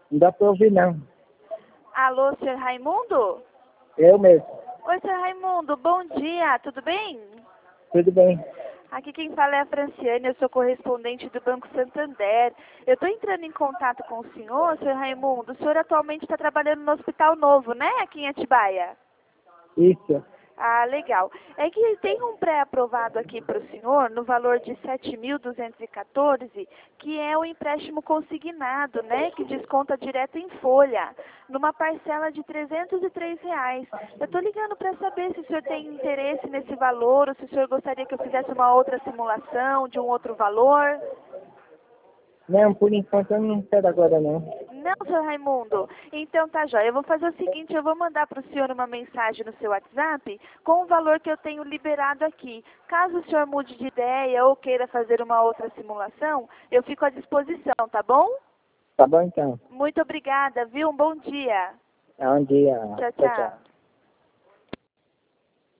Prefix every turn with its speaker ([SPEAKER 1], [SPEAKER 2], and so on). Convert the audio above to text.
[SPEAKER 1] Não dá para ouvir, não.
[SPEAKER 2] Alô, senhor Raimundo?
[SPEAKER 1] Eu mesmo.
[SPEAKER 2] Oi, senhor Raimundo, bom dia, tudo bem?
[SPEAKER 1] Tudo bem.
[SPEAKER 2] Aqui quem fala é a Franciane, eu sou correspondente do Banco Santander. Eu estou entrando em contato com o senhor Raimundo. O senhor atualmente está trabalhando no Hospital Novo, né, aqui em Atibaia?
[SPEAKER 1] Isso.
[SPEAKER 2] Ah, legal. É que tem um pré-aprovado aqui para o senhor, no valor de 7.214, que é o empréstimo consignado, né? Que desconta direto em folha, numa parcela de R$ 303. Eu estou ligando para saber se o senhor tem interesse nesse valor, ou se o senhor gostaria que eu fizesse uma outra simulação de um outro valor.
[SPEAKER 1] Não, por enquanto eu não quero agora, não.
[SPEAKER 2] Não, senhor Raimundo. Então tá jóia. Eu vou fazer o seguinte, eu vou mandar para o senhor uma mensagem no seu WhatsApp com o valor que eu tenho liberado aqui. Caso o senhor mude de ideia ou queira fazer uma outra simulação, eu fico à disposição, tá bom?
[SPEAKER 1] Tá bom, então.
[SPEAKER 2] Muito obrigada, viu? Um bom dia.
[SPEAKER 1] É um dia.
[SPEAKER 2] Tchau,
[SPEAKER 1] Tchau, tchau.
[SPEAKER 2] tchau.